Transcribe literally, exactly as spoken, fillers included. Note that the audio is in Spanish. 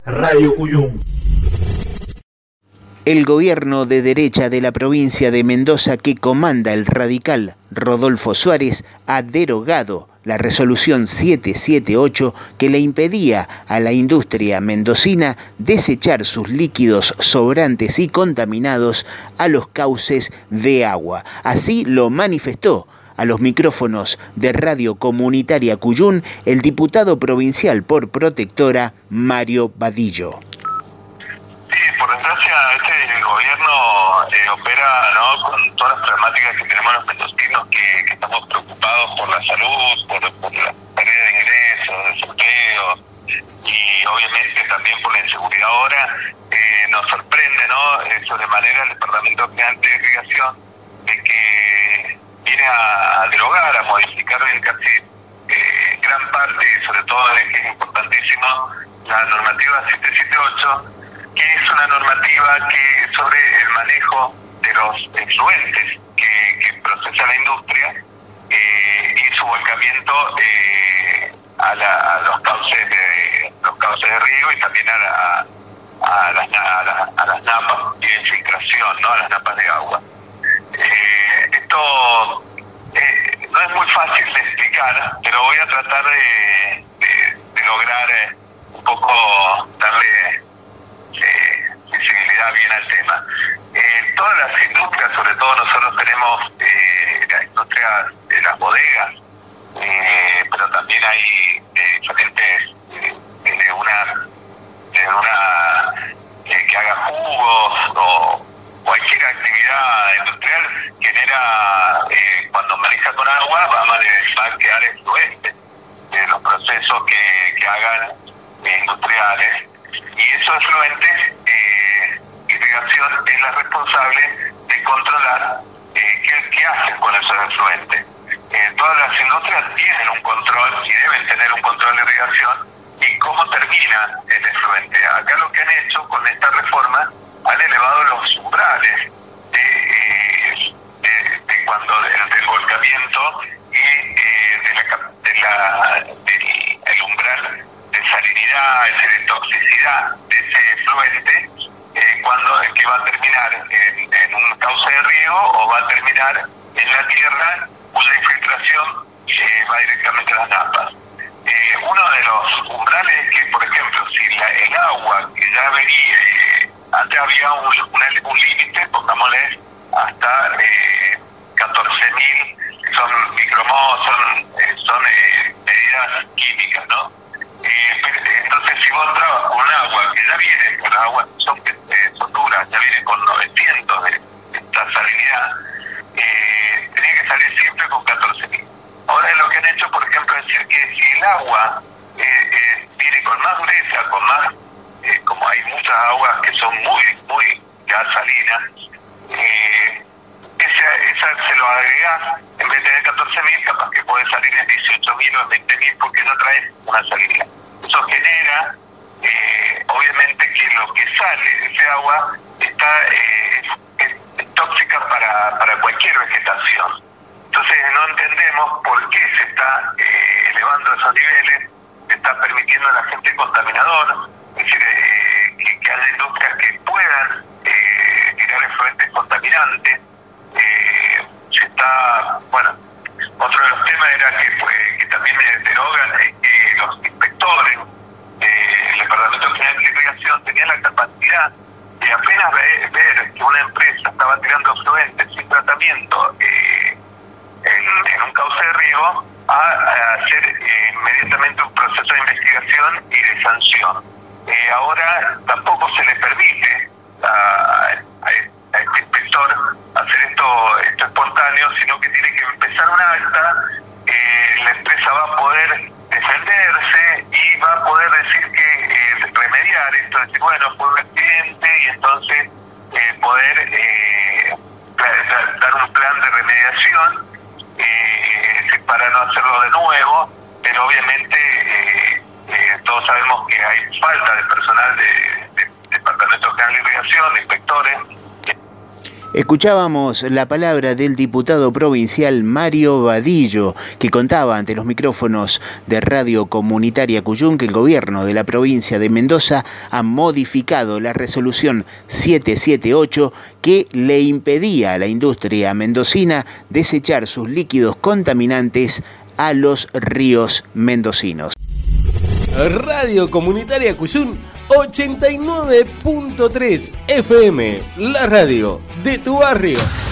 Radio Cuyum. El gobierno de derecha de la provincia de Mendoza, que comanda el radical Rodolfo Suárez, ha derogado la resolución setecientos setenta y ocho que le impedía a la industria mendocina desechar sus líquidos sobrantes y contaminados a los cauces de agua. Así lo manifestó a los micrófonos de Radio Comunitaria Cuyún el diputado provincial por Protectora, Mario Badillo. Por desgracia, este gobierno eh, opera, ¿no?, con todas las problemáticas que tenemos los mendocinos, que, que estamos preocupados por la salud, por, por la pérdida de ingresos, desempleo y obviamente también por la inseguridad ahora. Eh, nos sorprende, ¿no?, eh, sobremanera el Departamento General de Irrigación, de que viene a, a derogar, a modificar en casi eh, gran parte, y sobre todo en ejes importantísimos, la normativa setecientos setenta y ocho, que es una normativa que sobre el manejo de los efluentes que, que procesa la industria eh, y su volcamiento eh, a, la, a los cauces de los cauces de riego y también a, la, a, las, a, la, a las napas de infiltración, ¿no?, a las napas de agua. Eh, esto eh, no es muy fácil de explicar, pero voy a tratar de, de, de lograr eh, un poco darle Eh, visibilidad bien al tema. Eh, todas las industrias, sobre todo nosotros tenemos eh, las industrias de las bodegas, eh, pero también hay eh, diferentes, eh, de una, de una eh, que haga jugos o cualquier actividad industrial genera, eh, cuando maneja con agua, va a, va a quedar efluente de los procesos que, que hagan eh, industriales. Y esos efluentes, eh, irrigación es la responsable de controlar eh, qué, qué hacen con esos efluentes. Eh, todas las industrias tienen un control y deben tener un control de irrigación y cómo termina el efluente. Acá lo que han hecho con esta reforma, han elevado los umbrales de, eh, de, de cuando del, del volcamiento y eh, de la, de la, del el umbral de salinidad, es decir, de toxicidad de ese efluente, eh, cuando es que va a terminar en, en un cauce de riego o va a terminar en la tierra, cuya infiltración eh, va directamente a las napas. Eh, uno de los umbrales es que, por ejemplo, si la, el agua que ya venía, eh, antes había un, un, un límite, pongámosle, hasta eh, catorce mil, son micromodos, son, eh, son eh, medidas químicas, ¿no? Eh, entonces, si vos entrabas con un agua que ya viene, con las aguas son, eh, son duras, ya viene con novecientos de, de esta salinidad, eh, tenía que salir siempre con catorce mil. Ahora lo que han hecho, por ejemplo, es decir que si el agua eh, eh, viene con más dureza, con más, eh, como hay muchas aguas que son muy, muy ya salinas, eh, esa, esa se lo agregás, en vez de tener catorce mil, capaz que puede salir en dieciocho mil o en veinte mil porque no traes una salinidad. Eso genera, eh, obviamente, que lo que sale de ese agua está eh, es, es tóxica para, para cualquier vegetación. Entonces no entendemos por qué se está eh, elevando esos niveles, se está permitiendo a la gente contaminador, es decir, eh, que, que haya industrias que puedan eh, tirar efluentes contaminantes. Eh, se está, bueno, otro de los temas era que, pues, que también derogan eh, que los inspectores eh, el Departamento General de Irrigación tenían la capacidad de apenas ver, ver que una empresa estaba tirando efluentes sin tratamiento eh, en, en un cauce de riego, a, a hacer eh, inmediatamente un proceso de investigación y de sanción. Eh, ahora tampoco se le permite a, a, a este inspector hacer esto, esto espontáneo, sino que tiene que empezar un acta, eh, la empresa va a poder defenderse y va a poder decir que eh, remediar esto, decir, bueno, fue un accidente, y entonces eh, poder eh, dar un plan de remediación eh, para no hacerlo de nuevo, pero obviamente eh, eh, todos sabemos que hay falta de personal de, de, de Departamento General de Irrigación, de inspectores. Escuchábamos la palabra del diputado provincial Mario Vadillo, que contaba ante los micrófonos de Radio Comunitaria Cuyum que el gobierno de la provincia de Mendoza ha modificado la resolución setecientos setenta y ocho que le impedía a la industria mendocina desechar sus líquidos contaminantes a los ríos mendocinos. Radio Comunitaria Cuyum ochenta y nueve punto tres F M, la radio de tu barrio.